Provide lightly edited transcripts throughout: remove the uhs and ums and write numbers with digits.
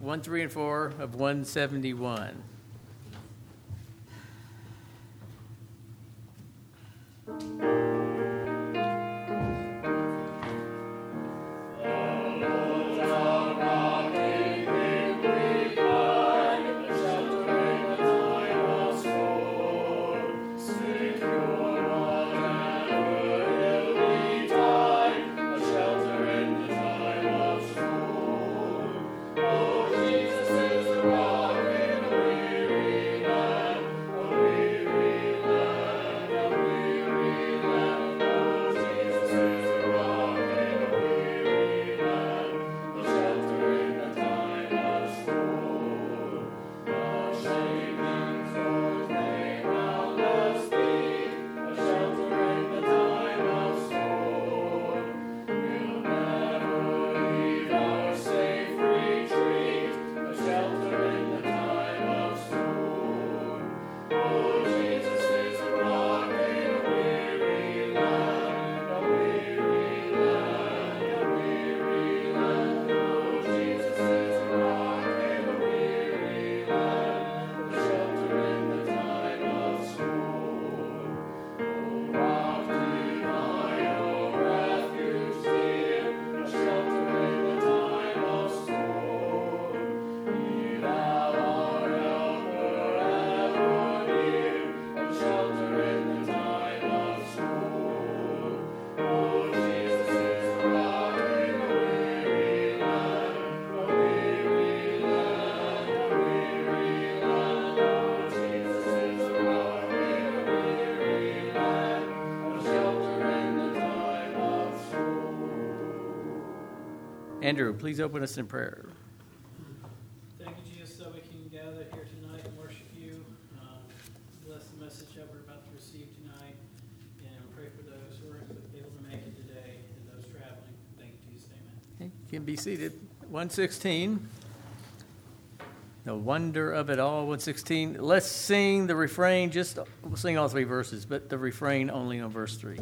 1, 3, and 4 of 171. Andrew, please open us in prayer. Thank you, Jesus, that we can gather here tonight and worship you. Bless the message that we're about to receive tonight, and pray for those who are able to make it today and those traveling. Thank you, Jesus. Amen. Okay, you can be seated. 116. The wonder of it all. 116. Let's sing the refrain. We'll sing all three verses, but the refrain only on verse 3.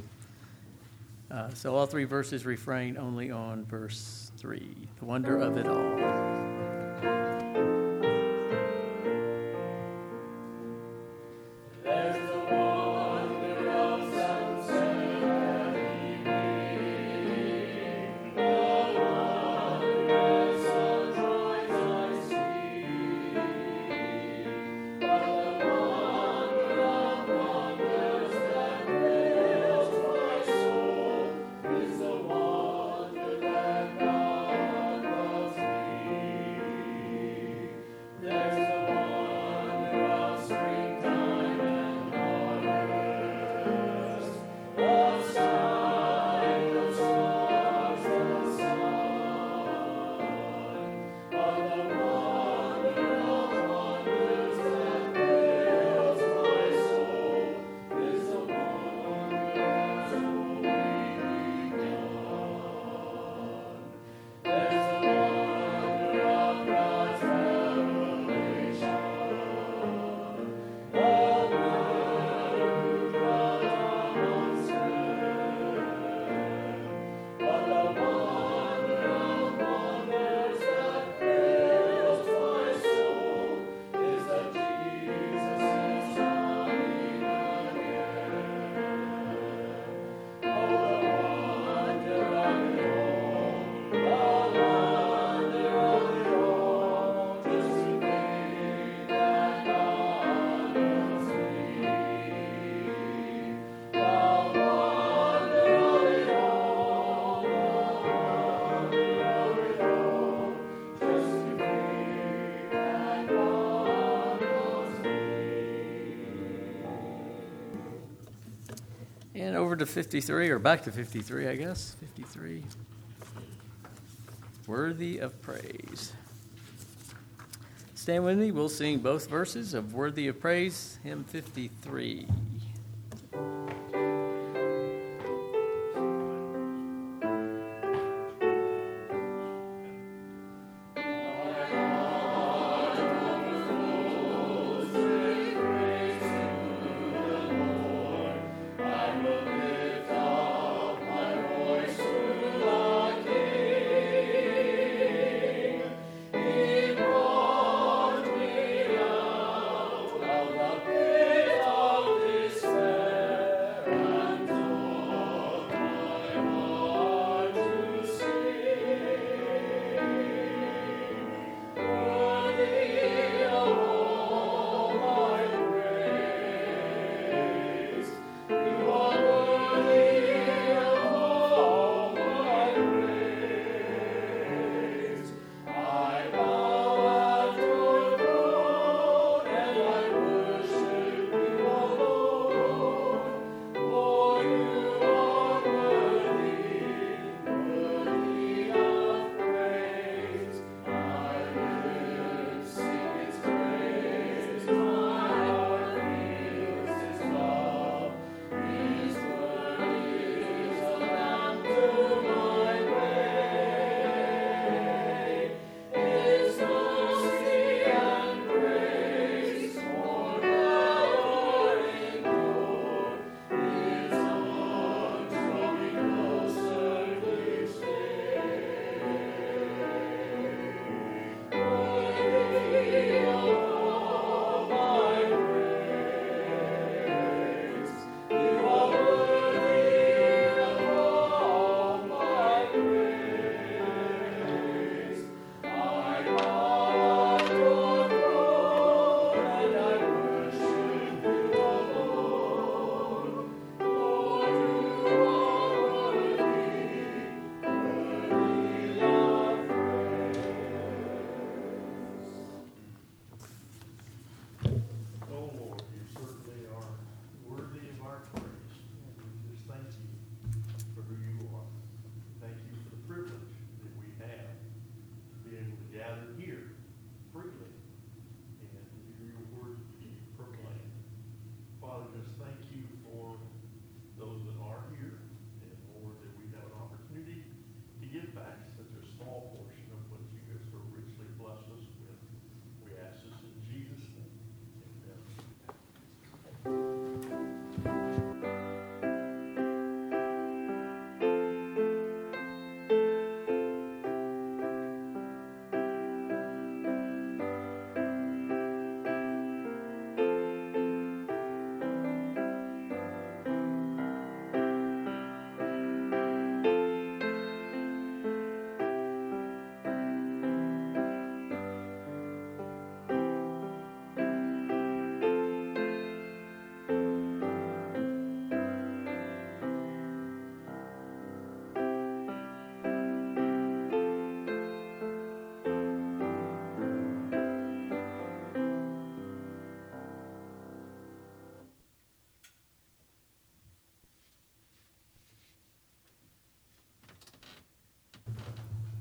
So all three verses, refrain only on verse 3. The wonder of it all. And over to 53, or back to 53, I guess. 53. Worthy of praise. Stand with me. We'll sing both verses of Worthy of Praise, hymn 53. He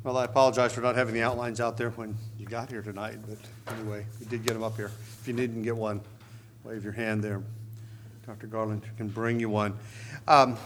Well, I apologize for not having the outlines out there when you got here tonight, but anyway, we did get them up here. If you didn't get one, wave your hand there. Dr. Garland can bring you one. I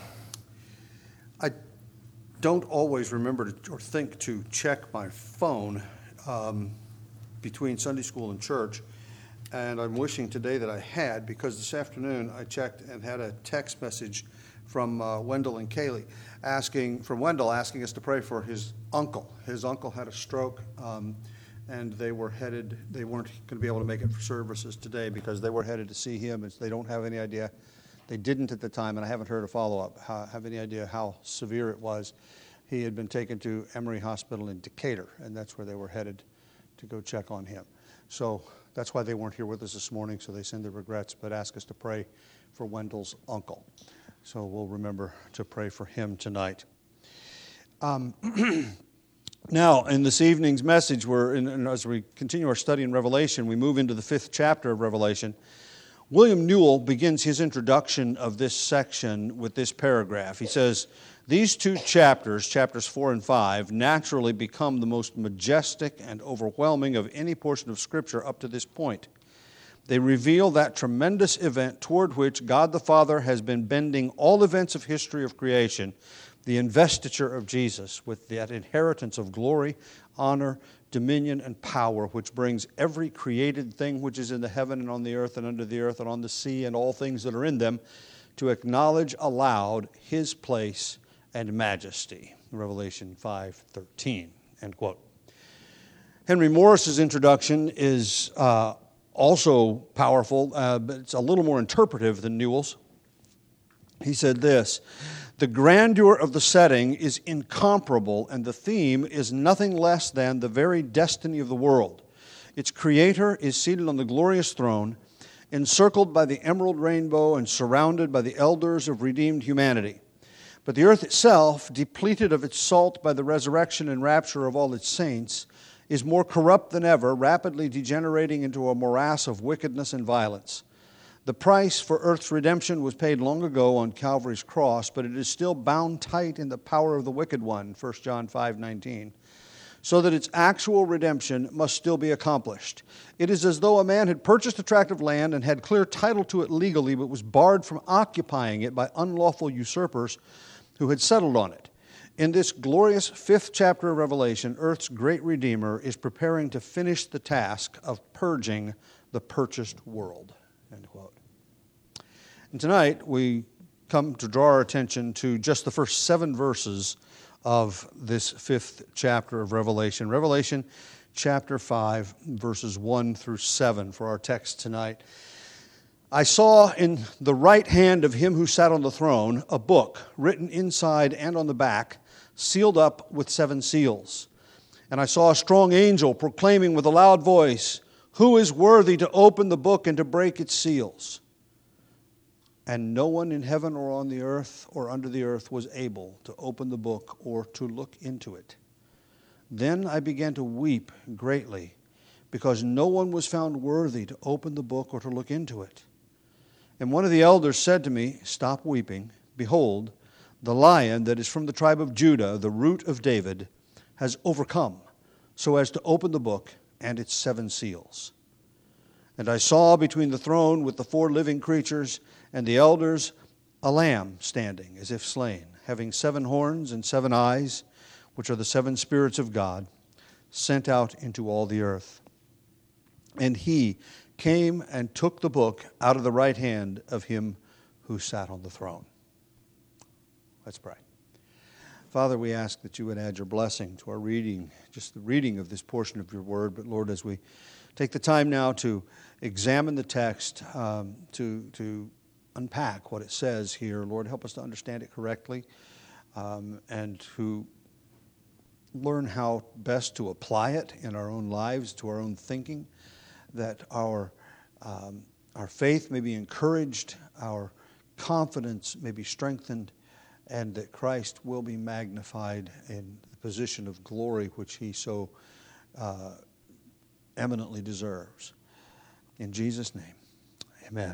don't always remember or think to check my phone between Sunday school and church, and I'm wishing today that I had, because this afternoon I checked and had a text message from Wendell and Kaylee asking us to pray for his uncle. His uncle had a stroke, and they weren't going to be able to make it for services today because they were headed to see him, and they don't have any idea. They didn't at the time, and I haven't heard a follow-up, have any idea how severe it was. He had been taken to Emory Hospital in Decatur, and that's where they were headed to go check on him. So that's why they weren't here with us this morning, so they send their regrets, but ask us to pray for Wendell's uncle. So we'll remember to pray for him tonight. Now, in this evening's message, as we continue our study in Revelation, we move into the 5th chapter of Revelation. William Newell begins his introduction of this section with this paragraph. He says, "These two chapters, chapters 4 and 5, naturally become the most majestic and overwhelming of any portion of Scripture up to this point. They reveal that tremendous event toward which God the Father has been bending all events of history of creation, the investiture of Jesus with that inheritance of glory, honor, dominion, and power, which brings every created thing which is in the heaven and on the earth and under the earth and on the sea and all things that are in them to acknowledge aloud His place and majesty." Revelation 5:13, end quote. Henry Morris's introduction is also powerful, but it's a little more interpretive than Newell's. He said this: "The grandeur of the setting is incomparable, and the theme is nothing less than the very destiny of the world. Its creator is seated on the glorious throne, encircled by the emerald rainbow and surrounded by the elders of redeemed humanity. But the earth itself, depleted of its salt by the resurrection and rapture of all its saints, is more corrupt than ever, rapidly degenerating into a morass of wickedness and violence. The price for earth's redemption was paid long ago on Calvary's cross, but it is still bound tight in the power of the wicked one, 1 John 5:19, so that its actual redemption must still be accomplished. It is as though a man had purchased a tract of land and had clear title to it legally, but was barred from occupying it by unlawful usurpers who had settled on it. In this glorious 5th chapter of Revelation, Earth's great Redeemer is preparing to finish the task of purging the purchased world." End quote. And tonight we come to draw our attention to just the first 7 verses of this 5th chapter of Revelation. Revelation chapter 5, verses 1 through 7 for our text tonight. "I saw in the right hand of him who sat on the throne a book written inside and on the back, sealed up with 7 seals. And I saw a strong angel proclaiming with a loud voice, 'Who is worthy to open the book and to break its seals?' And no one in heaven or on the earth or under the earth was able to open the book or to look into it. Then I began to weep greatly, because no one was found worthy to open the book or to look into it. And one of the elders said to me, 'Stop weeping. Behold, the Lion that is from the tribe of Judah, the root of David, has overcome, so as to open the book and its 7 seals.' And I saw between the throne with the 4 living creatures and the elders a lamb standing as if slain, having 7 horns and 7 eyes, which are the 7 spirits of God, sent out into all the earth. And he came and took the book out of the right hand of him who sat on the throne." Let's pray. Father, we ask that you would add your blessing to our reading, just the reading of this portion of your word. But Lord, as we take the time now to examine the text, to unpack what it says here, Lord, help us to understand it correctly, and to learn how best to apply it in our own lives, to our own thinking, that our faith may be encouraged, our confidence may be strengthened, and that Christ will be magnified in the position of glory which he so eminently deserves. In Jesus' name, amen.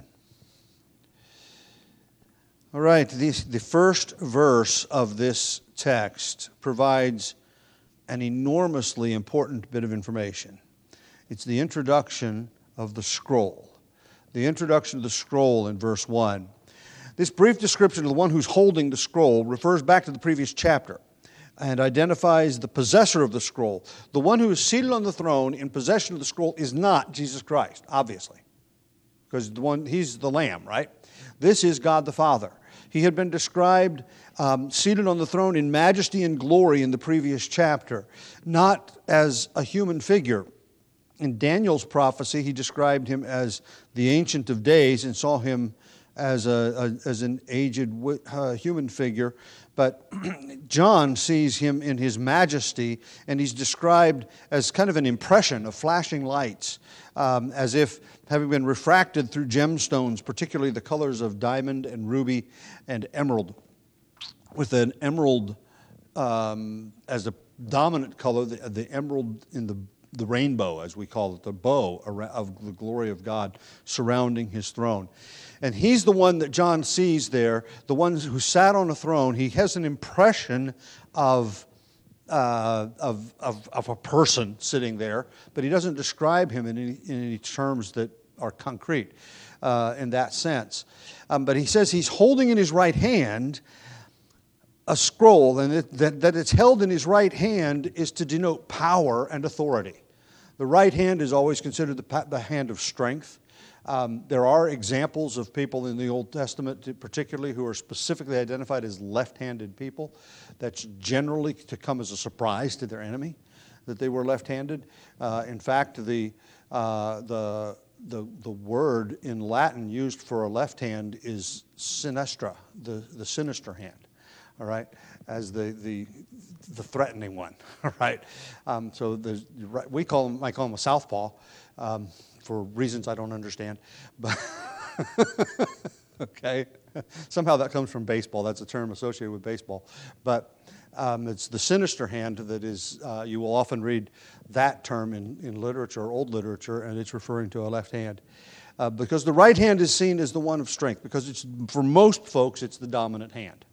All right, the first verse of this text provides an enormously important bit of information. It's the introduction of the scroll. The introduction of the scroll in verse 1. This brief description of the one who's holding the scroll refers back to the previous chapter and identifies the possessor of the scroll. The one who is seated on the throne in possession of the scroll is not Jesus Christ, obviously, because he's the Lamb, right? This is God the Father. He had been described seated on the throne in majesty and glory in the previous chapter, not as a human figure. In Daniel's prophecy, he described him as the Ancient of Days and saw him as an aged human figure. But John sees him in his majesty, and he's described as kind of an impression of flashing lights, as if having been refracted through gemstones, particularly the colors of diamond and ruby and emerald, with an emerald as a dominant color, the emerald in the rainbow, as we call it, the bow of the glory of God surrounding his throne. And he's the one that John sees there, the one who sat on a throne. He has an impression of a person sitting there, but he doesn't describe him in any terms that are concrete in that sense. But he says he's holding in his right hand a scroll, and that it's held in his right hand is to denote power and authority. The right hand is always considered the hand of strength. There are examples of people in the Old Testament, particularly, who are specifically identified as left-handed people. That's generally to come as a surprise to their enemy that they were left-handed. In fact, the word in Latin used for a left hand is sinistra, the sinister hand. All right, as the threatening one. All right, so we might call him a southpaw for reasons I don't understand, but okay. Somehow that comes from baseball. That's a term associated with baseball, but it's the sinister hand that is. You will often read that term in literature, old literature, and it's referring to a left hand. Because the right hand is seen as the one of strength, because it's, for most folks, it's the dominant hand.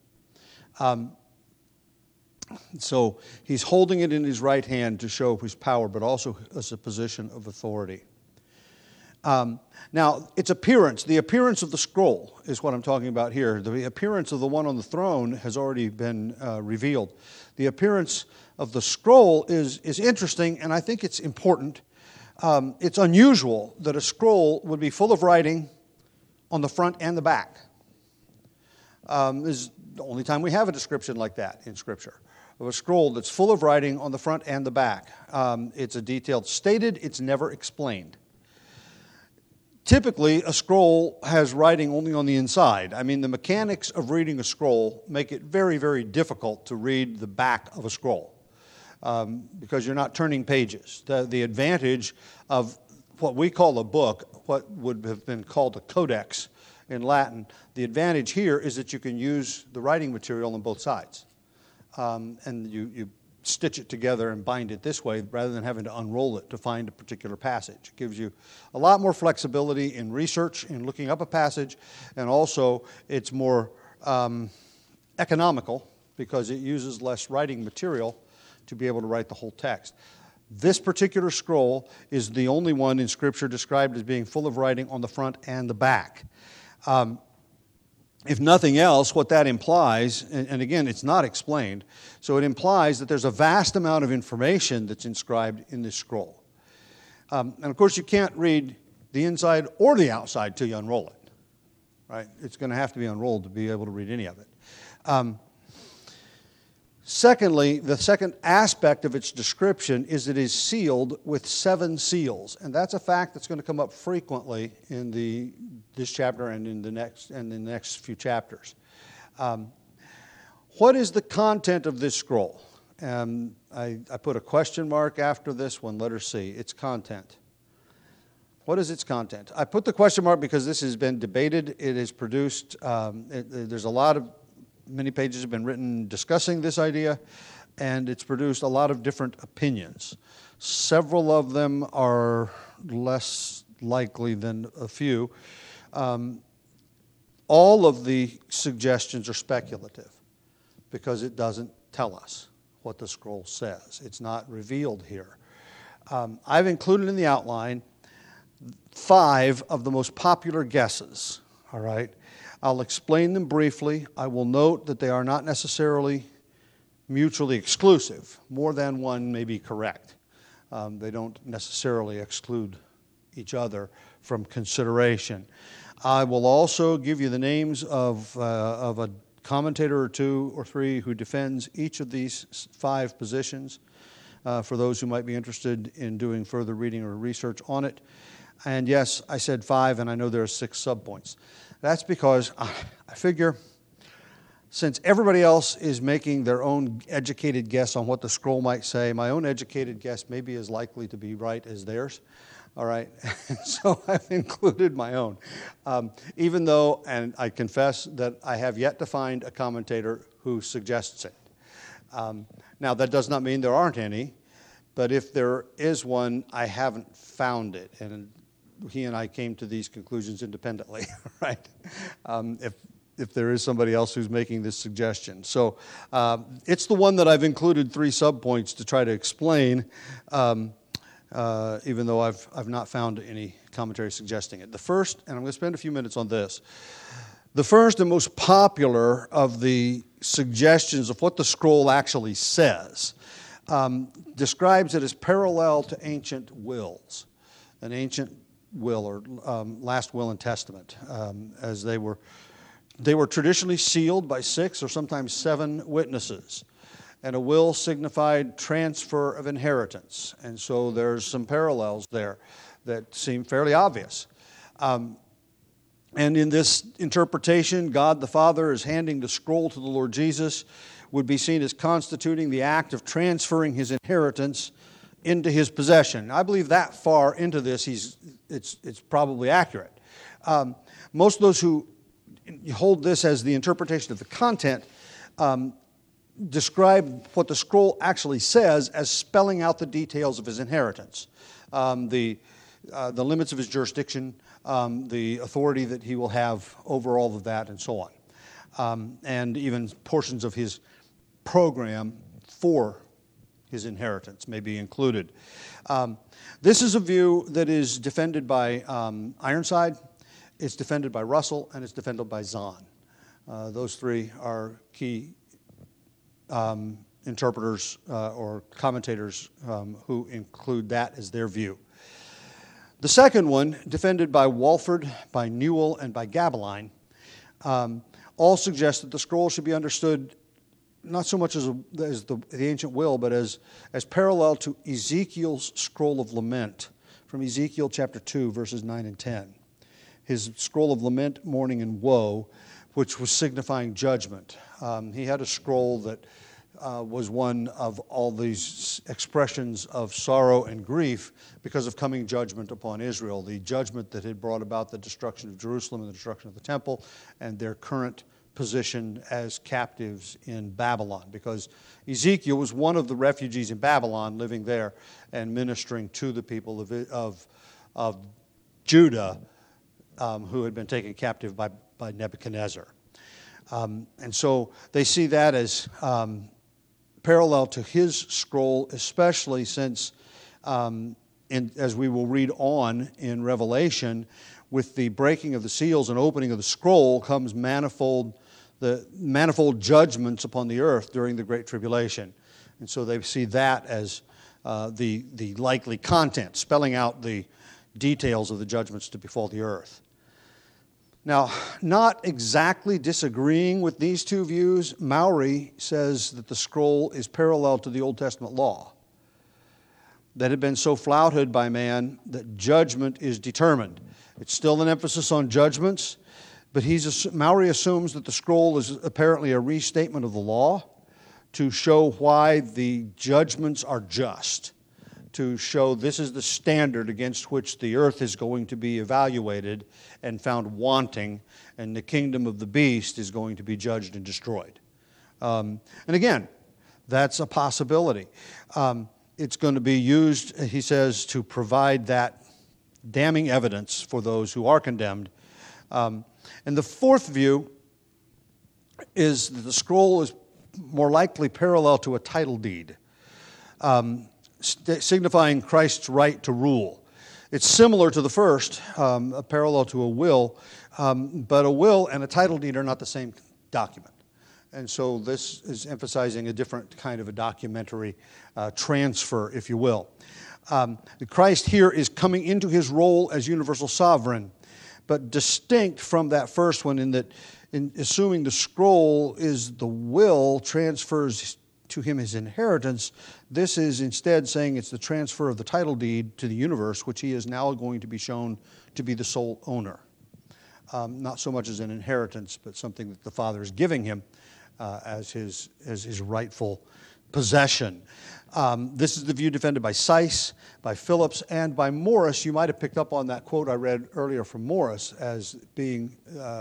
So he's holding it in his right hand to show his power, but also as a position of authority. Now, its appearance, the appearance of the scroll is what I'm talking about here. The appearance of the one on the throne has already been revealed. The appearance of the scroll is interesting, and I think it's important. It's unusual that a scroll would be full of writing on the front and the back. This is the only time we have a description like that in Scripture, of a scroll that's full of writing on the front and the back. It's a detail stated, it's never explained. Typically, a scroll has writing only on the inside. I mean, the mechanics of reading a scroll make it very, very difficult to read the back of a scroll because you're not turning pages. The advantage of what we call a book, what would have been called a codex in Latin, the advantage here is that you can use the writing material on both sides. And you stitch it together and bind it this way rather than having to unroll it to find a particular passage. It gives you a lot more flexibility in research, in looking up a passage, and also it's more economical because it uses less writing material to be able to write the whole text. This particular scroll is the only one in Scripture described as being full of writing on the front and the back. If nothing else, what that implies, and again, it's not explained, so it implies that there's a vast amount of information that's inscribed in this scroll. And of course, you can't read the inside or the outside till you unroll it, right? It's going to have to be unrolled to be able to read any of it. Secondly, the second aspect of its description is it is sealed with 7 seals, and that's a fact that's going to come up frequently in this chapter and in the next few chapters. What is the content of this scroll? I put a question mark after this one, letter C. Its content. What is its content? I put the question mark because this has been debated. It has produced. There's many pages have been written discussing this idea, and it's produced a lot of different opinions. Several of them are less likely than a few. All of the suggestions are speculative because it doesn't tell us what the scroll says. It's not revealed here. I've included in the outline 5 of the most popular guesses, all right? I'll explain them briefly. I will note that they are not necessarily mutually exclusive. More than one may be correct. They don't necessarily exclude each other from consideration. I will also give you the names of a commentator or 2 or 3 who defends each of these 5 positions for those who might be interested in doing further reading or research on it. And yes, I said 5, and I know there are 6 subpoints. That's because I figure since everybody else is making their own educated guess on what the scroll might say, my own educated guess may be as likely to be right as theirs. All right, so I've included my own. Even though, and I confess that I have yet to find a commentator who suggests it. Now, that does not mean there aren't any, but if there is one, I haven't found it. And he and I came to these conclusions independently, right? If there is somebody else who's making this suggestion. So it's the one that I've included 3 subpoints to try to explain, even though I've not found any commentary suggesting it. The first, and I'm going to spend a few minutes on this, the first and most popular of the suggestions of what the scroll actually says describes it as parallel to ancient wills, an ancient will or last will and testament, as they were traditionally sealed by 6 or sometimes 7 witnesses. And a will signified transfer of inheritance. And so there's some parallels there that seem fairly obvious. And in this interpretation, God the Father is handing the scroll to the Lord Jesus, would be seen as constituting the act of transferring his inheritance into his possession. I believe that far into this, it's probably accurate. Most of those who hold this as the interpretation of the content describe what the scroll actually says as spelling out the details of his inheritance, the limits of his jurisdiction, the authority that he will have over all of that, and so on, and even portions of his program for his inheritance may be included. This is a view that is defended by Ironside, it's defended by Russell, and it's defended by Zahn. Those 3 are key interpreters or commentators who include that as their view. The second one, defended by Walford, by Newell, and by Gabeline, all suggest that the scroll should be understood not so much as the ancient will, but as parallel to Ezekiel's scroll of lament from Ezekiel chapter 2, verses 9 and 10. His scroll of lament, mourning, and woe, which was signifying judgment. He had a scroll that was one of all these expressions of sorrow and grief because of coming judgment upon Israel, the judgment that had brought about the destruction of Jerusalem and the destruction of the temple and their current position as captives in Babylon, because Ezekiel was one of the refugees in Babylon living there and ministering to the people of Judah who had been taken captive by Nebuchadnezzar. And so they see that as parallel to his scroll, especially since, as we will read on in Revelation, with the breaking of the seals and opening of the scroll comes manifold judgments upon the earth during the Great Tribulation. And so they see that as the likely content, spelling out the details of the judgments to befall the earth. Now, not exactly disagreeing with these 2 views, Mowry says that the scroll is parallel to the Old Testament law that had been so flouted by man that judgment is determined. It's still an emphasis on judgments, but Mowry assumes that the scroll is apparently a restatement of the law to show why the judgments are just, to show this is the standard against which the earth is going to be evaluated and found wanting, and the kingdom of the beast is going to be judged and destroyed. And again, that's a possibility. It's going to be used, he says, to provide that damning evidence for those who are condemned. And the fourth view is that the scroll is more likely parallel to a title deed, signifying Christ's right to rule. It's similar to the first, a parallel to a will, but a will and a title deed are not the same document. And so this is emphasizing a different kind of a documentary transfer, if you will. Christ here is coming into his role as universal sovereign, but distinct from that first one in that, in assuming the scroll is the will, transfers to him his inheritance. This is instead saying it's the transfer of the title deed to the universe, which he is now going to be shown to be the sole owner. Not so much as an inheritance, but something that the Father is giving him as his rightful possession. This is the view defended by Seiss, by Phillips, and by Morris. You might have picked up on that quote I read earlier from Morris as being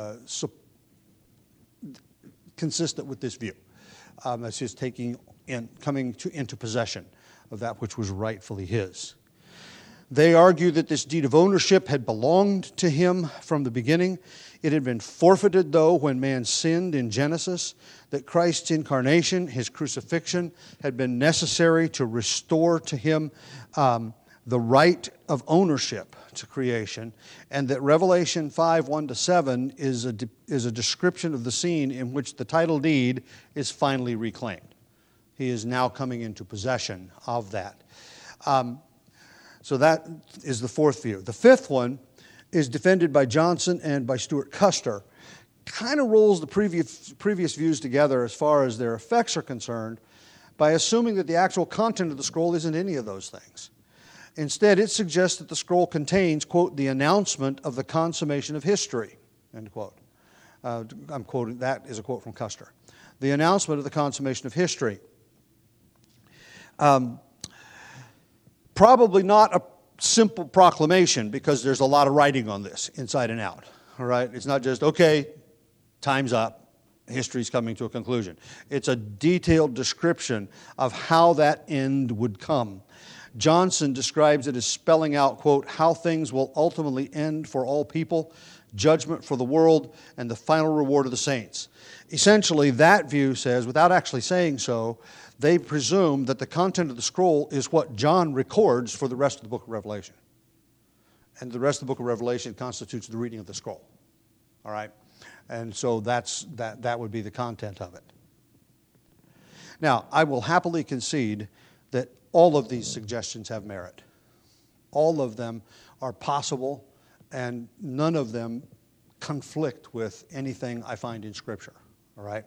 consistent with this view, as his coming into possession of that which was rightfully his. They argue that this deed of ownership had belonged to him from the beginning. It had been forfeited, though, when man sinned in Genesis, that Christ's incarnation, his crucifixion, had been necessary to restore to him the right of ownership to creation, and that Revelation 5:1-7 is a description of the scene in which the title deed is finally reclaimed. He is now coming into possession of that. So that is the fourth view. The fifth one is defended by Johnson and by Stuart Custer. Kind of rolls the previous views together as far as their effects are concerned by assuming that the actual content of the scroll isn't any of those things. Instead, it suggests that the scroll contains, quote, the announcement of the consummation of history, end quote. I'm quoting, that is a quote from Custer. The announcement of the consummation of history. Probably not a simple proclamation, because there's a lot of writing on this, inside and out. All right? It's not just, okay, time's up, history's coming to a conclusion. It's a detailed description of how that end would come. Johnson describes it as spelling out, quote, how things will ultimately end for all people, judgment for the world, and the final reward of the saints. Essentially, that view says, without actually saying so, they presume that the content of the scroll is what John records for the rest of the book of Revelation. And the rest of the book of Revelation constitutes the reading of the scroll. All right? And so that would be the content of it. Now, I will happily concede that all of these suggestions have merit. All of them are possible, and none of them conflict with anything I find in Scripture. All right?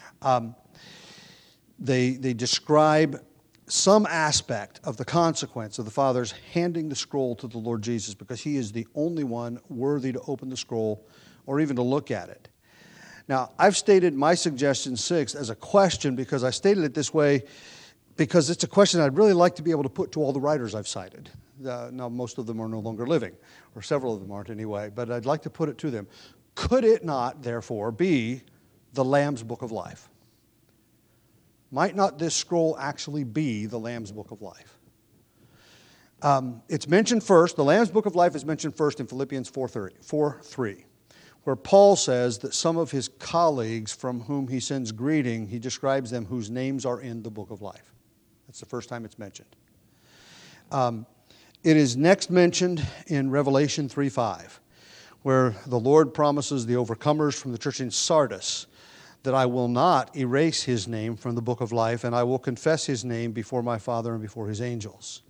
They describe some aspect of the consequence of the Father's handing the scroll to the Lord Jesus, because he is the only one worthy to open the scroll or even to look at it. Now, I've stated my suggestion 6 as a question, because I stated it this way because it's a question I'd really like to be able to put to all the writers I've cited. Now, most of them are no longer living, or several of them aren't anyway, but I'd like to put it to them. Could it not, therefore, be the Lamb's Book of Life? Might not this scroll actually be the Lamb's Book of Life? It's mentioned first, the Lamb's Book of Life is mentioned first in Philippians 4:3, where Paul says that some of his colleagues from whom he sends greeting, he describes them whose names are in the Book of Life. That's the first time it's mentioned. It is next mentioned in Revelation 3:5, where the Lord promises the overcomers from the church in Sardis that I will not erase his name from the book of life, and I will confess his name before my Father and before his angels.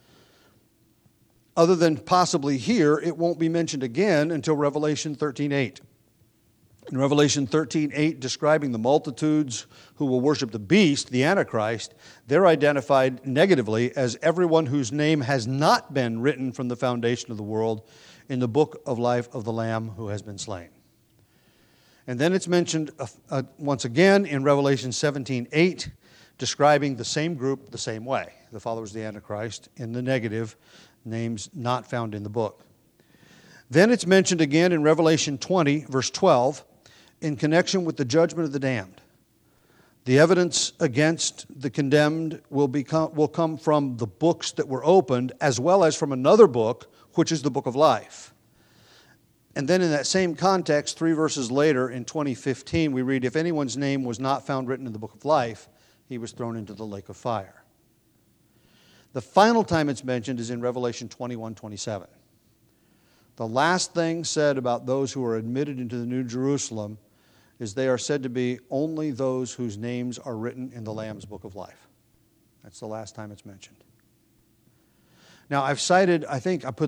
Other than possibly here, it won't be mentioned again until Revelation 13:8. In Revelation 13:8, describing the multitudes who will worship the beast, the Antichrist, they're identified negatively as everyone whose name has not been written from the foundation of the world in the book of life of the Lamb who has been slain. And then it's mentioned once again in Revelation 17:8, describing the same group the same way, the followers of the Antichrist, in the negative, names not found in the book. Then it's mentioned again in Revelation 20, verse 12, in connection with the judgment of the damned. The evidence against the condemned will come from the books that were opened, as well as from another book, which is the book of life. And then in that same context, 3 verses later, in 20:15, we read, if anyone's name was not found written in the book of life, he was thrown into the lake of fire. The final time it's mentioned is in Revelation 21:27. The last thing said about those who are admitted into the New Jerusalem is they are said to be only those whose names are written in the Lamb's book of life. That's the last time it's mentioned. Now I've cited, I think I put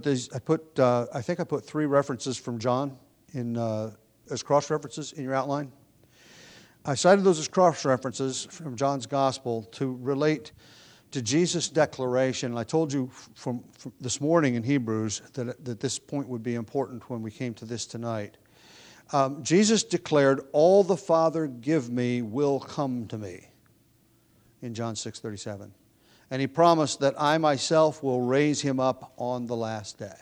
3 references from John in as cross references in your outline. I cited those as cross references from John's Gospel to relate to Jesus' declaration. I told you from this morning in Hebrews that this point would be important when we came to this tonight. Jesus declared, all the Father give me will come to me in John 6:37. And he promised that I myself will raise him up on the last day.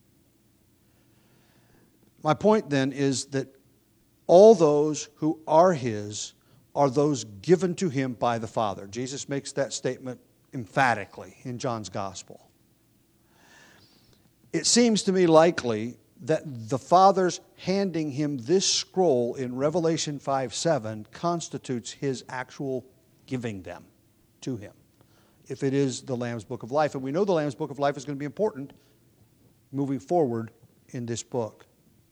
My point then is that all those who are his are those given to him by the Father. Jesus makes that statement emphatically in John's Gospel. It seems to me likely that the Father's handing him this scroll in Revelation 5:7 constitutes his actual giving them to him, if it is the Lamb's Book of Life. And we know the Lamb's Book of Life is going to be important moving forward in this book.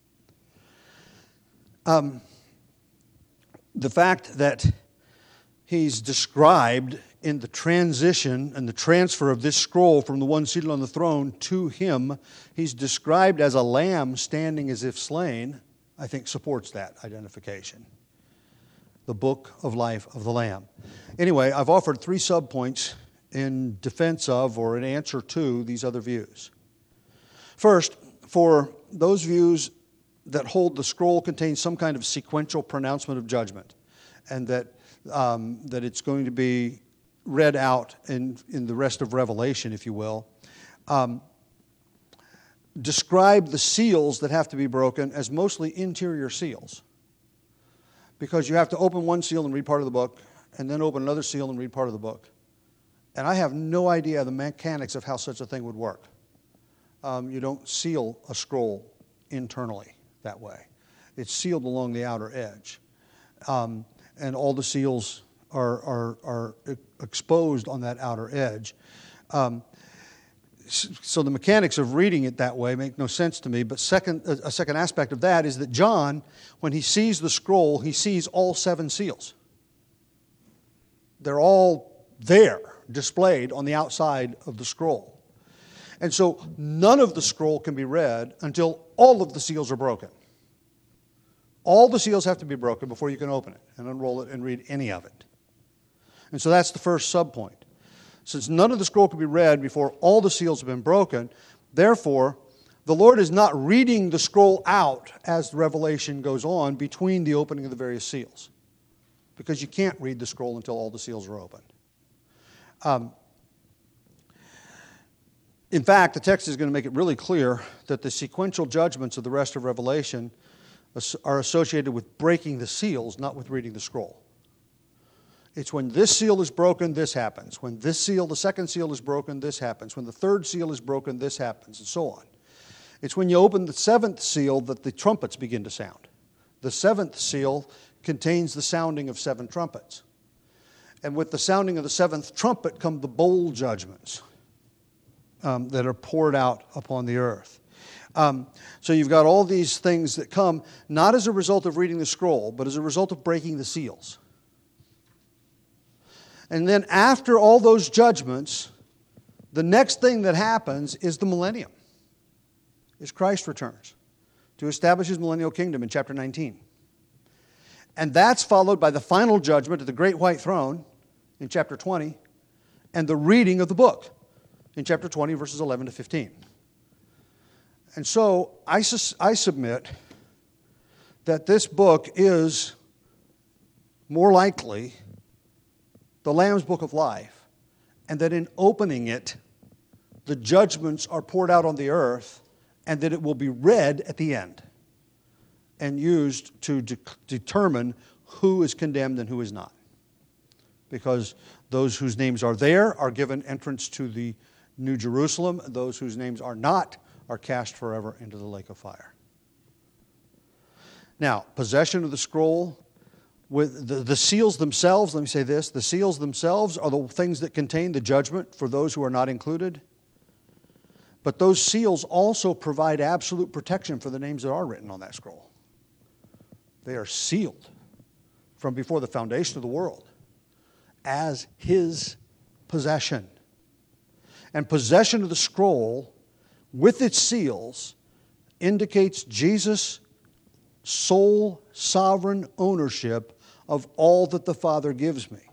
The fact that he's described in the transition and the transfer of this scroll from the one seated on the throne to him, he's described as a lamb standing as if slain, I think supports that identification. The book of life of the Lamb. Anyway, I've offered 3 subpoints in defense of or in answer to these other views. First, for those views that hold the scroll contains some kind of sequential pronouncement of judgment, and that it's going to be read out in the rest of Revelation, if you will, describe the seals that have to be broken as mostly interior seals. Because you have to open one seal and read part of the book, and then open another seal and read part of the book. And I have no idea the mechanics of how such a thing would work. You don't seal a scroll internally that way. It's sealed along the outer edge. And all the seals are exposed on that outer edge. So the mechanics of reading it that way make no sense to me. But a second aspect of that is that John, when he sees the scroll, he sees all 7 seals. They're all there, displayed on the outside of the scroll. And so none of the scroll can be read until all of the seals are broken. All the seals have to be broken before you can open it and unroll it and read any of it. And so that's the first subpoint. Since none of the scroll can be read before all the seals have been broken, therefore, the Lord is not reading the scroll out as Revelation goes on between the opening of the various seals. Because you can't read the scroll until all the seals are opened. In fact, the text is going to make it really clear that the sequential judgments of the rest of Revelation are associated with breaking the seals, not with reading the scroll. It's when this seal is broken, this happens. When this seal, the second seal is broken, this happens. When the third seal is broken, this happens, and so on. It's when you open the 7th seal that the trumpets begin to sound. The 7th seal contains the sounding of 7 trumpets. And with the sounding of the 7th trumpet come the bowl judgments that are poured out upon the earth. So you've got all these things that come not as a result of reading the scroll, but as a result of breaking the seals. And then after all those judgments, the next thing that happens is the millennium. Is Christ returns to establish his millennial kingdom in chapter 19. And that's followed by the final judgment at the great white throne in chapter 20 and the reading of the book in chapter 20, verses 11 to 15. And so I submit that this book is more likely the Lamb's Book of Life, and that in opening it, the judgments are poured out on the earth, and that it will be read at the end and used to determine who is condemned and who is not. Because those whose names are there are given entrance to the New Jerusalem. Those whose names are not are cast forever into the lake of fire. Now, possession of the scroll, with the seals themselves, let me say this, the seals themselves are the things that contain the judgment for those who are not included. But those seals also provide absolute protection for the names that are written on that scroll. They are sealed from before the foundation of the world as His possession. And possession of the scroll with its seals indicates Jesus' sole sovereign ownership of all that the Father gives me.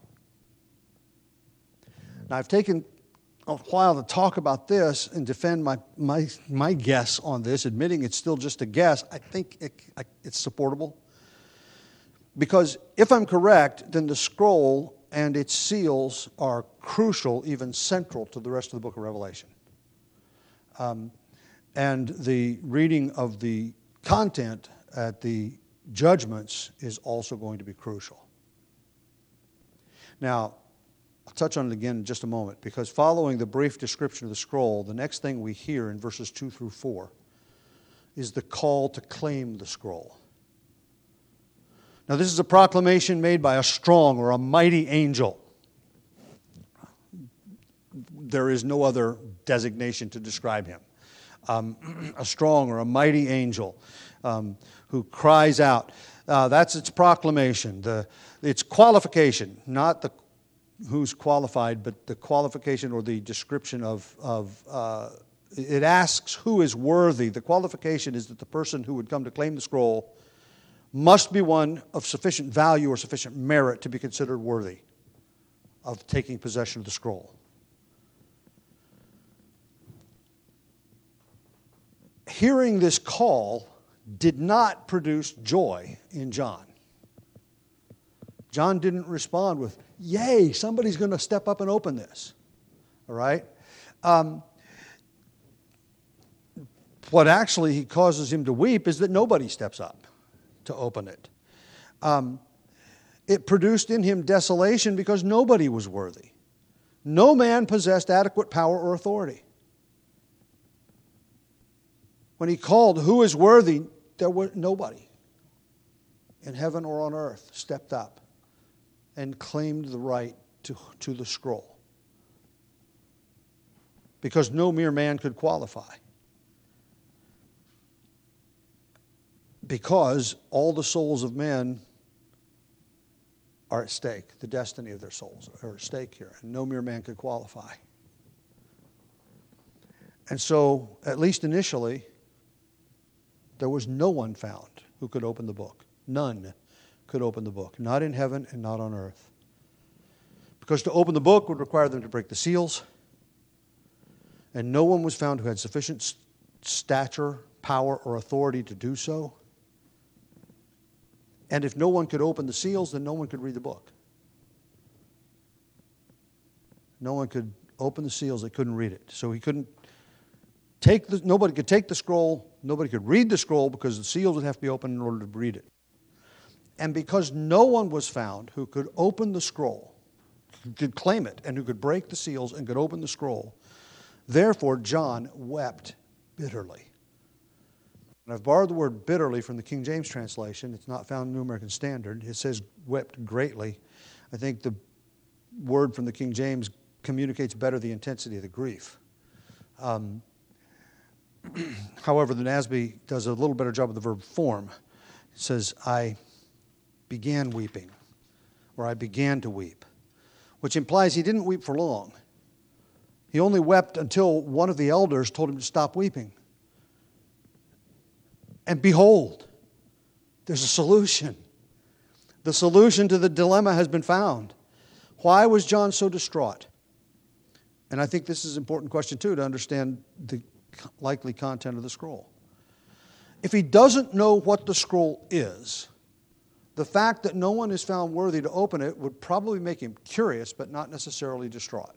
Now, I've taken a while to talk about this and defend my guess on this, admitting it's still just a guess. I think it's supportable. Because if I'm correct, then the scroll and its seals are crucial, even central to the rest of the book of Revelation. And the reading of the content at the judgments is also going to be crucial. Now, I'll touch on it again in just a moment, because following the brief description of the scroll, the next thing we hear in verses 2 through 4 is the call to claim the scroll. Now, this is a proclamation made by a strong or a mighty angel. There is no other designation to describe him. A strong or a mighty angel who cries out. That's its proclamation. Its qualification, not the who's qualified, but the qualification or the description of it asks who is worthy. The qualification is that the person who would come to claim the scroll must be one of sufficient value or sufficient merit to be considered worthy of taking possession of the scroll. Hearing this call did not produce joy in John. John didn't respond with, yay, somebody's going to step up and open this. All right? What actually causes him to weep is that nobody steps up to open it. It produced in him desolation because nobody was worthy. No man possessed adequate power or authority. When he called, who is worthy, there was nobody in heaven or on earth stepped up and claimed the right to the scroll. Because no mere man could qualify. Because all the souls of men are at stake. The destiny of their souls are at stake here. And no mere man could qualify. And so, at least initially, there was no one found who could open the book. None could open the book. Not in heaven and not on earth. Because to open the book would require them to break the seals. And no one was found who had sufficient stature, power, or authority to do so. And if no one could open the seals, then no one could read the book. No one could open the seals, they couldn't read it. So he couldn't nobody could take the scroll, nobody could read the scroll because the seals would have to be opened in order to read it. And because no one was found who could open the scroll, who could claim it, and who could break the seals and could open the scroll, therefore John wept bitterly. And I've borrowed the word bitterly from the King James translation. It's not found in the New American Standard. It says wept greatly. I think the word from the King James communicates better the intensity of the grief. However, the NASB does a little better job of the verb form. It says, I began weeping, or I began to weep, which implies he didn't weep for long. He only wept until one of the elders told him to stop weeping. And behold, there's a solution. The solution to the dilemma has been found. Why was John so distraught? And I think this is an important question, too, to understand the likely content of the scroll. If he doesn't know what the scroll is, the fact that no one is found worthy to open it would probably make him curious, but not necessarily distraught.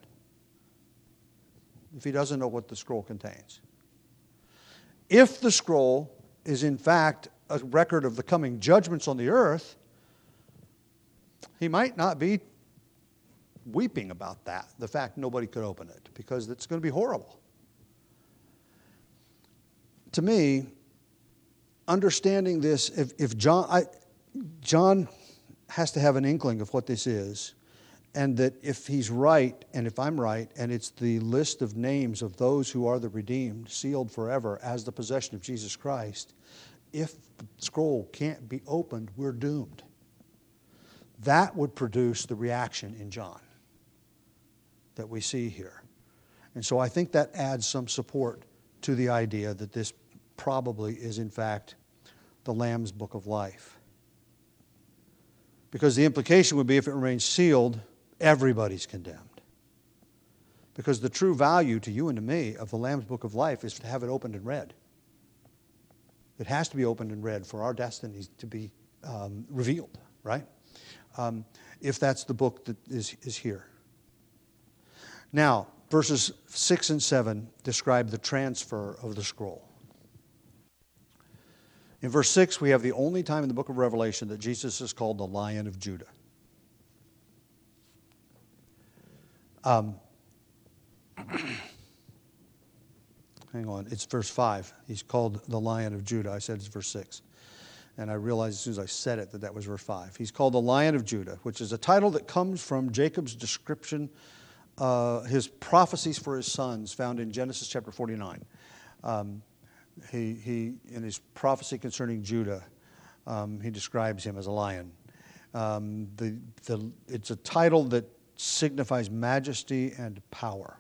If he doesn't know what the scroll contains. If the scroll is in fact a record of the coming judgments on the earth, he might not be weeping about that, the fact nobody could open it, because it's going to be horrible. To me, understanding this, if John has to have an inkling of what this is, and that if he's right, and if I'm right, and it's the list of names of those who are the redeemed, sealed forever as the possession of Jesus Christ, if the scroll can't be opened, we're doomed. That would produce the reaction in John that we see here. And so I think that adds some support to the idea that this probably is, in fact, the Lamb's Book of Life. Because the implication would be if it remains sealed, everybody's condemned. Because the true value to you and to me of the Lamb's Book of Life is to have it opened and read. It has to be opened and read for our destinies to be revealed, right? If that's the book that is here. Now, verses 6 and 7 describe the transfer of the scroll. In verse 6, we have the only time in the book of Revelation that Jesus is called the Lion of Judah. Hang on, it's verse 5. He's called the Lion of Judah. I said it's verse 6. And I realized as soon as I said it that was verse 5. He's called the Lion of Judah, which is a title that comes from Jacob's description, his prophecies for his sons found in Genesis chapter 49. He in his prophecy concerning Judah, he describes him as a lion. It's a title that signifies majesty and power.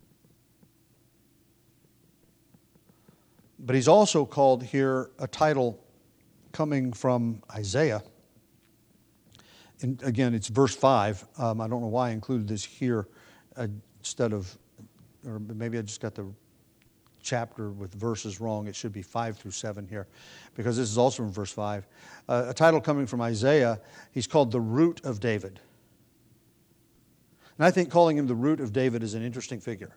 But he's also called here a title coming from Isaiah. And again, it's verse 5. I don't know why I included this here instead of, or maybe I just got the chapter with verses wrong. It should be 5 through 7 here, because this is also in verse 5. A title coming from Isaiah. He's called the Root of David. And I think calling him the Root of David is an interesting figure.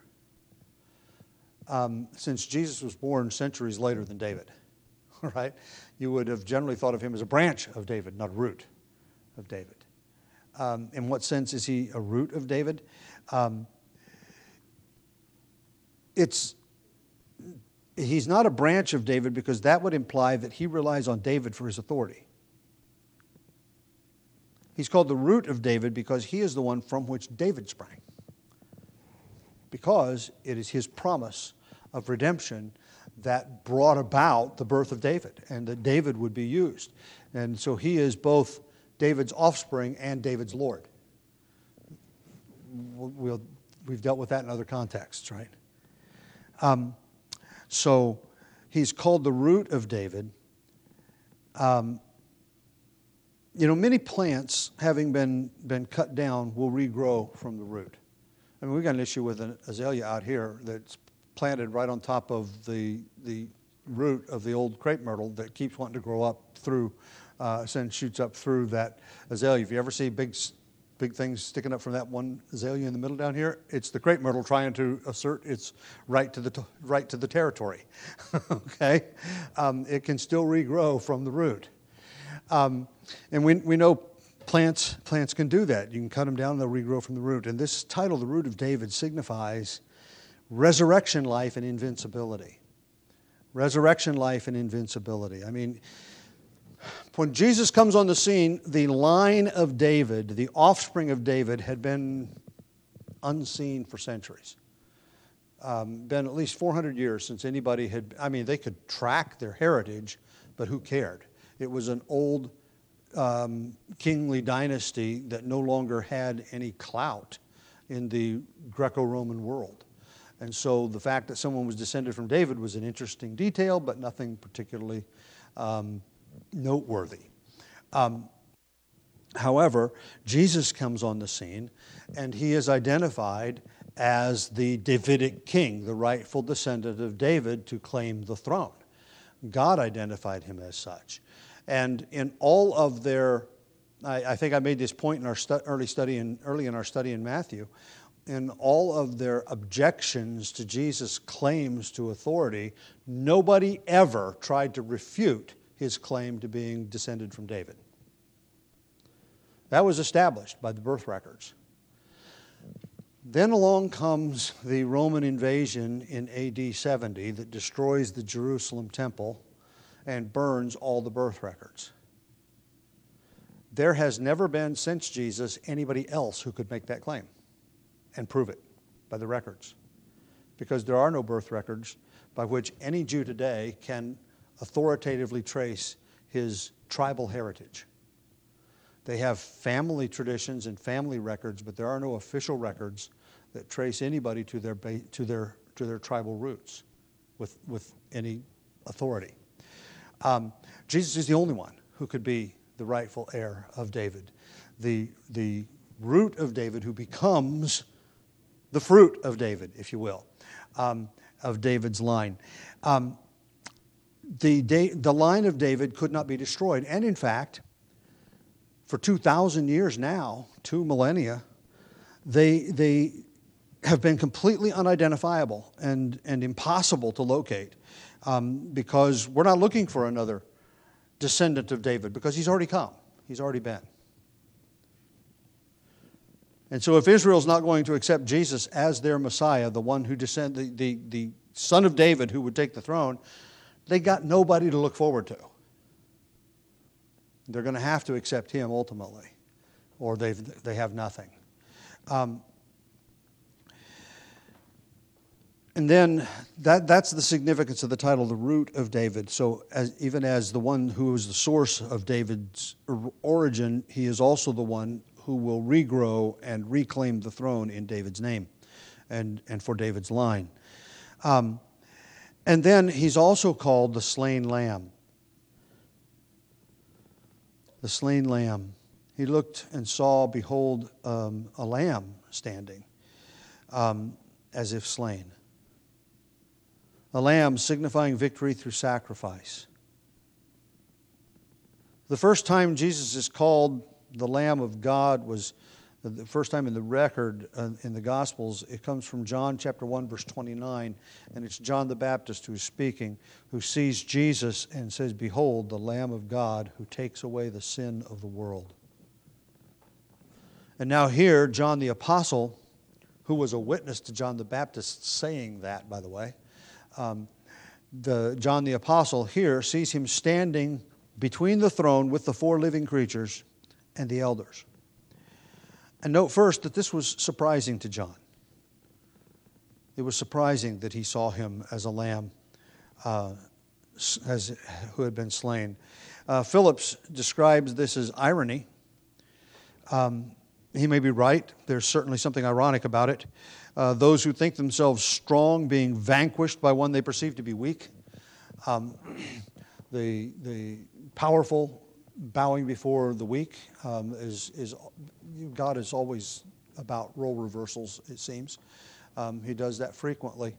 Since Jesus was born centuries later than David, right? You would have generally thought of him as a branch of David, not a root of David. In what sense is he a root of David? He's not a branch of David because that would imply that he relies on David for his authority. He's called the Root of David because he is the one from which David sprang. Because it is his promise of redemption that brought about the birth of David and that David would be used. And so he is both David's offspring and David's Lord. We've dealt with that in other contexts, right? So he's called the Root of David. Many plants, having been cut down, will regrow from the root. I mean, we've got an issue with an azalea out here that's planted right on top of the root of the old crepe myrtle that keeps wanting to grow up through, shoots up through that azalea. If you ever see big things sticking up from that one azalea in the middle down here, it's the crepe myrtle trying to assert its right to the territory. Okay, it can still regrow from the root, and we know plants can do that. You can cut them down; they'll regrow from the root. And this title, "The Root of David," signifies resurrection life and invincibility. Resurrection life and invincibility. I mean, when Jesus comes on the scene, the line of David, the offspring of David, had been unseen for centuries. Been at least 400 years since anybody had, they could track their heritage, but who cared? It was an old kingly dynasty that no longer had any clout in the Greco-Roman world. And so the fact that someone was descended from David was an interesting detail, but nothing particularly noteworthy. However, Jesus comes on the scene, and he is identified as the Davidic king, the rightful descendant of David to claim the throne. God identified him as such. And in all of their, I think I made this point in our early in our study in Matthew, in all of their objections to Jesus' claims to authority, nobody ever tried to refute his claim to being descended from David. That was established by the birth records. Then along comes the Roman invasion in AD 70 that destroys the Jerusalem temple and burns all the birth records. There has never been, since Jesus, anybody else who could make that claim and prove it by the records. Because there are no birth records by which any Jew today can authoritatively trace his tribal heritage. They have family traditions and family records, but there are no official records that trace anybody to their tribal roots with any authority. Jesus is the only one who could be the rightful heir of David, the root of David who becomes the fruit of David, if you will, of David's line. The line of David could not be destroyed. And in fact, for 2,000 years now, 2 millennia, they have been completely unidentifiable and impossible to locate because we're not looking for another descendant of David because he's already come. He's already been. And so if Israel's not going to accept Jesus as their Messiah, the one who the son of David who would take the throne, they got nobody to look forward to. They're going to have to accept him ultimately, or they have nothing. And then that's the significance of the title, the root of David. So even as the one who is the source of David's origin, he is also the one who will regrow and reclaim the throne in David's name and for David's line. And then he's also called the slain lamb. The slain lamb. He looked and saw, behold, a lamb standing as if slain. A lamb signifying victory through sacrifice. The first time Jesus is called the Lamb of God was the first time in the record in the Gospels. It comes from John chapter 1, verse 29, and it's John the Baptist who's speaking, who sees Jesus and says, "Behold, the Lamb of God who takes away the sin of the world." And now here, John the Apostle, who was a witness to John the Baptist saying that, by the way, John the Apostle here sees him standing between the throne with the 4 living creatures and the elders. And note first that this was surprising to John. It was surprising that he saw him as a lamb who had been slain. Phillips describes this as irony. He may be right. There's certainly something ironic about it. Those who think themselves strong being vanquished by one they perceive to be weak. The powerful bowing before the weak. God is always about role reversals, it seems. He does that frequently.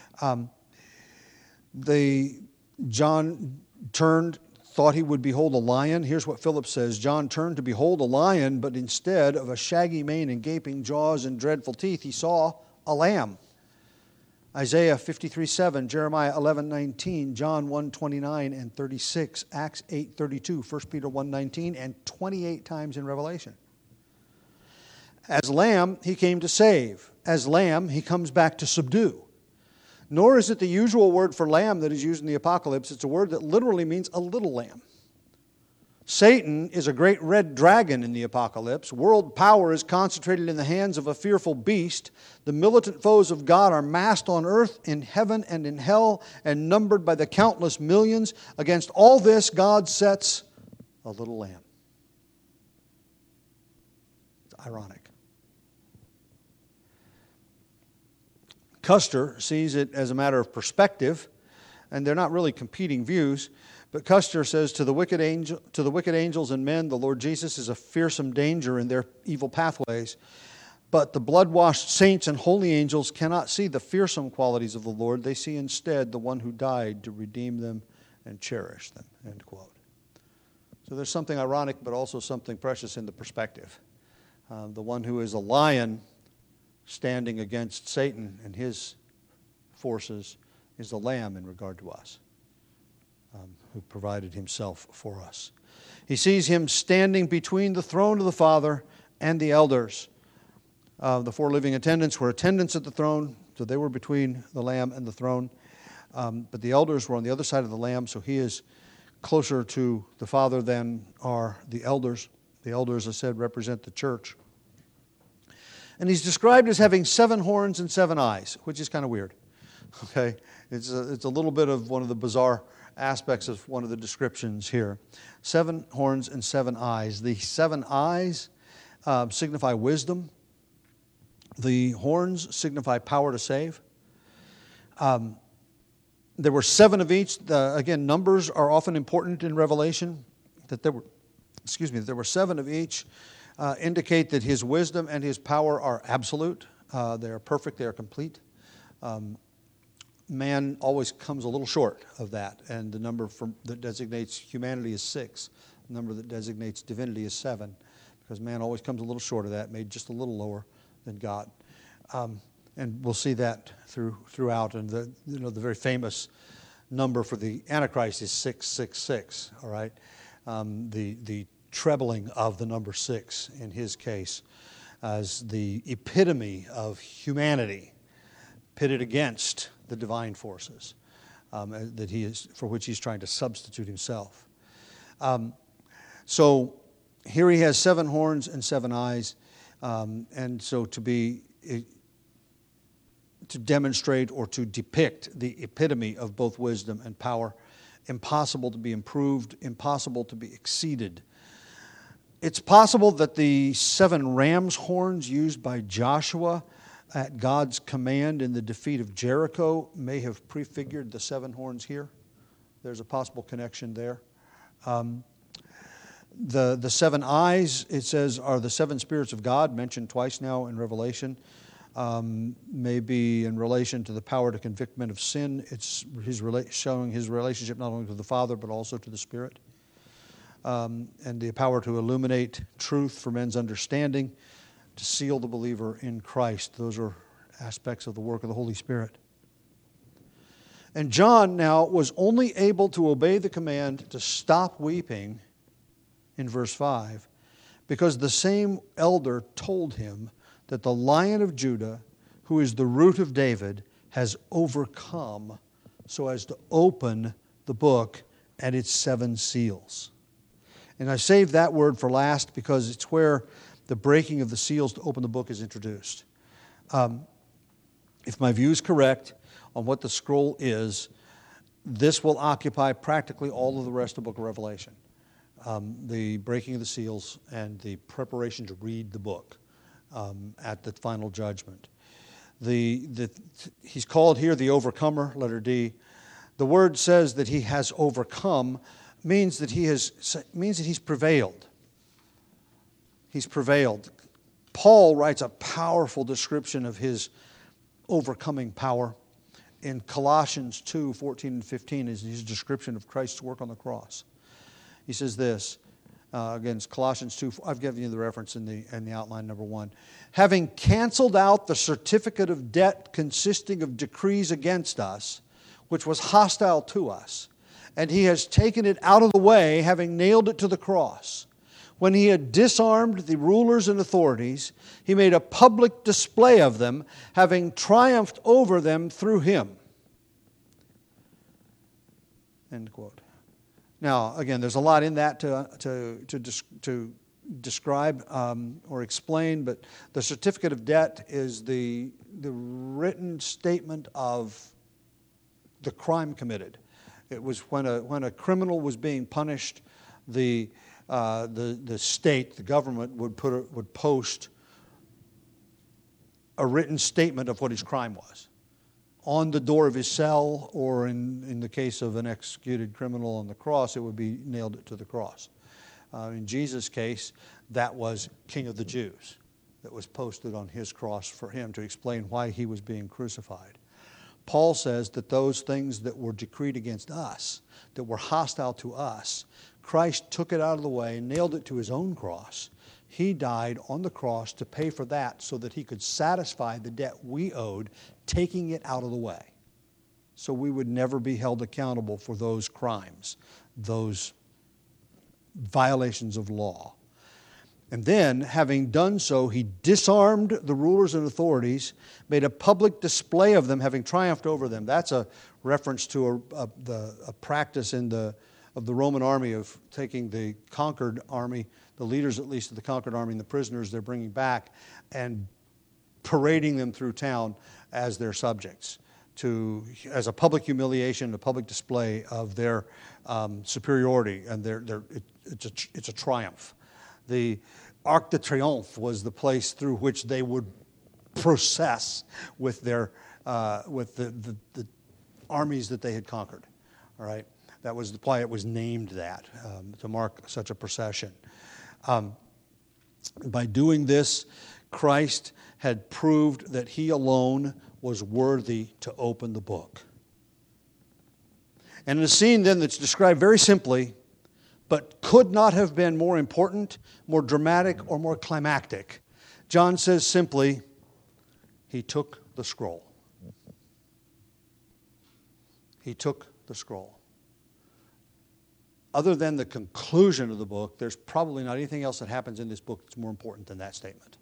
John turned, thought he would behold a lion. Here's what Philip says. John turned to behold a lion, but instead of a shaggy mane and gaping jaws and dreadful teeth, he saw a lamb. Isaiah 53:7, Jeremiah 11:19, John 1:29 and 36, Acts 8:32, 1 Peter 1:19, and 28 times in Revelation. As lamb, he came to save. As lamb, he comes back to subdue. Nor is it the usual word for lamb that is used in the Apocalypse. It's a word that literally means a little lamb. Satan is a great red dragon in the Apocalypse. World power is concentrated in the hands of a fearful beast. The militant foes of God are massed on earth, in heaven, and in hell, and numbered by the countless millions. Against all this, God sets a little lamb. It's ironic. Custer sees it as a matter of perspective, and they're not really competing views. But Custer says, to the wicked angels and men, the Lord Jesus is a fearsome danger in their evil pathways. But the blood-washed saints and holy angels cannot see the fearsome qualities of the Lord. They see instead the one who died to redeem them and cherish them. End quote. So there's something ironic, but also something precious in the perspective. The one who is a lion standing against Satan and his forces is the lamb in regard to us. Who provided himself for us. He sees him standing between the throne of the Father and the elders. The 4 living attendants were attendants at the throne, so they were between the Lamb and the throne. But the elders were on the other side of the Lamb, so he is closer to the Father than are the elders. The elders, as I said, represent the church. And he's described as having 7 horns and 7 eyes, which is kind of weird. Okay, it's a little bit of one of the bizarre aspects of one of the descriptions here. 7 horns and 7 eyes. The 7 eyes signify wisdom. The horns signify power to save. There were 7 of each. Again, numbers are often important in Revelation. That there were 7 of each indicate that his wisdom and his power are absolute. They are perfect. They are complete. Man always comes a little short of that, and the number that designates humanity is 6. The number that designates divinity is 7, because man always comes a little short of that, made just a little lower than God. And we'll see that throughout. And the very famous number for the Antichrist is 666. All right, the trebling of the number 6 in his case as the epitome of humanity pitted against the divine forces for which he's trying to substitute himself. So here he has 7 horns and 7 eyes, and so to demonstrate or to depict the epitome of both wisdom and power, impossible to be improved, impossible to be exceeded. It's possible that the 7 ram's horns used by Joshua at God's command in the defeat of Jericho may have prefigured the 7 horns here. There's a possible connection there. The 7 eyes, it says, are the 7 spirits of God, mentioned twice now in Revelation. Maybe in relation to the power to convict men of sin. It's showing his relationship not only to the Father but also to the Spirit. And the power to illuminate truth for men's understanding, to seal the believer in Christ. Those are aspects of the work of the Holy Spirit. And John now was only able to obey the command to stop weeping in verse 5 because the same elder told him that the Lion of Judah, who is the root of David, has overcome so as to open the book and its 7 seals. And I saved that word for last because it's where the breaking of the seals to open the book is introduced. If my view is correct on what the scroll is, this will occupy practically all of the rest of the book of Revelation. The breaking of the seals and the preparation to read the book at the final judgment. He's called here the overcomer, letter D. The word says that he has overcome, means that he's prevailed. He's prevailed. Paul writes a powerful description of his overcoming power. In Colossians 2, 14 and 15 is his description of Christ's work on the cross. He says this, again, it's Colossians 2, I've given you the reference in the outline, number 1. Having canceled out the certificate of debt consisting of decrees against us, which was hostile to us, and he has taken it out of the way, having nailed it to the cross. When he had disarmed the rulers and authorities, he made a public display of them, having triumphed over them through him. End quote. Now, again, there's a lot in that to describe or explain, but the certificate of debt is the written statement of the crime committed. It was when a criminal was being punished, the state, the government would post a written statement of what his crime was on the door of his cell, or in the case of an executed criminal on the cross, it would be nailed to the cross. In Jesus' case, that was King of the Jews that was posted on his cross for him to explain why he was being crucified. Paul says that those things that were decreed against us, that were hostile to us, Christ took it out of the way, nailed it to his own cross. He died on the cross to pay for that so that he could satisfy the debt we owed, taking it out of the way. So we would never be held accountable for those crimes, those violations of law. And then, having done so, he disarmed the rulers and authorities, made a public display of them, having triumphed over them. That's a reference to a practice in the the Roman army, of taking the conquered army, the leaders at least of the conquered army and the prisoners they're bringing back, and parading them through town as their subjects, as a public humiliation, a public display of their superiority, and it's a triumph. The Arc de Triomphe was the place through which they would process with their with the armies that they had conquered. All right, that was why it was named that, to mark such a procession. By doing this, Christ had proved that he alone was worthy to open the book. And in a scene then that's described very simply, but could not have been more important, more dramatic, or more climactic, John says simply, he took the scroll. He took the scroll. Other than the conclusion of the book, there's probably not anything else that happens in this book that's more important than that statement.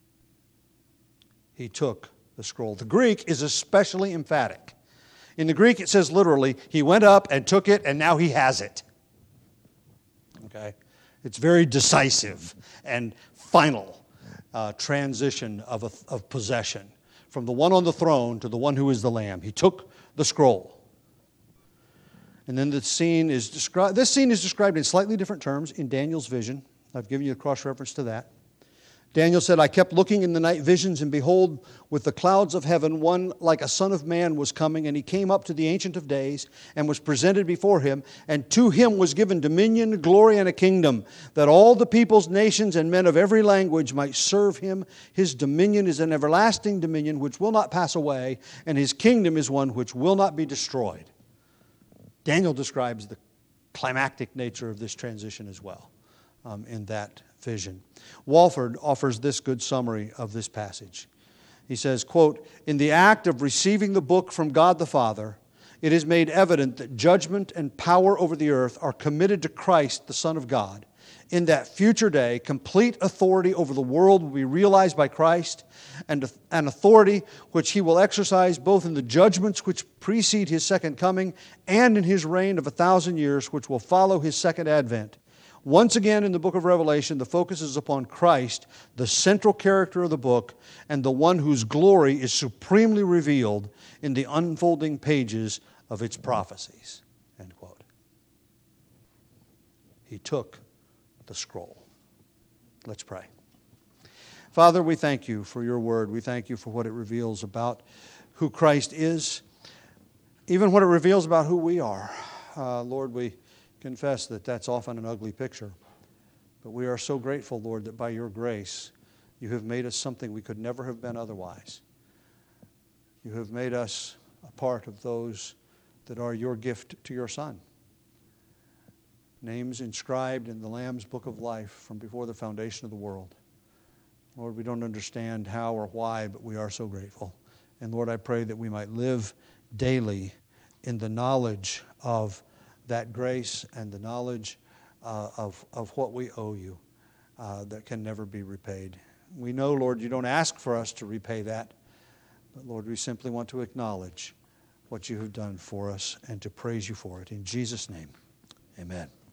He took the scroll. The Greek is especially emphatic. In the Greek, it says literally, he went up and took it, and now he has it. Okay? It's very decisive and final transition of possession from the one on the throne to the one who is the Lamb. He took the scroll. And then this scene is described in slightly different terms in Daniel's vision. I've given you a cross-reference to that. Daniel said, I kept looking in the night visions, and behold, with the clouds of heaven, one like a son of man was coming, and he came up to the Ancient of Days and was presented before him, and to him was given dominion, glory, and a kingdom, that all the peoples, nations, and men of every language might serve him. His dominion is an everlasting dominion which will not pass away, and his kingdom is one which will not be destroyed. Daniel describes the climactic nature of this transition as well in that vision. Walford offers this good summary of this passage. He says, quote, in the act of receiving the book from God the Father, it is made evident that judgment and power over the earth are committed to Christ, the Son of God. In that future day, complete authority over the world will be realized by Christ, and an authority which he will exercise both in the judgments which precede his second coming and in his reign of 1,000 years, which will follow his second advent. Once again, in the book of Revelation, the focus is upon Christ, the central character of the book, and the one whose glory is supremely revealed in the unfolding pages of its prophecies. End quote. He took the scroll. Let's pray. Father, we thank you for your word. We thank you for what it reveals about who Christ is, even what it reveals about who we are. Lord, we confess that that's often an ugly picture. But we are so grateful, Lord, that by your grace, you have made us something we could never have been otherwise. You have made us a part of those that are your gift to your Son. Names inscribed in the Lamb's Book of Life from before the foundation of the world. Lord, we don't understand how or why, but we are so grateful. And Lord, I pray that we might live daily in the knowledge of that grace and the knowledge of what we owe you that can never be repaid. We know, Lord, you don't ask for us to repay that, but Lord, we simply want to acknowledge what you have done for us and to praise you for it. In Jesus' name, amen.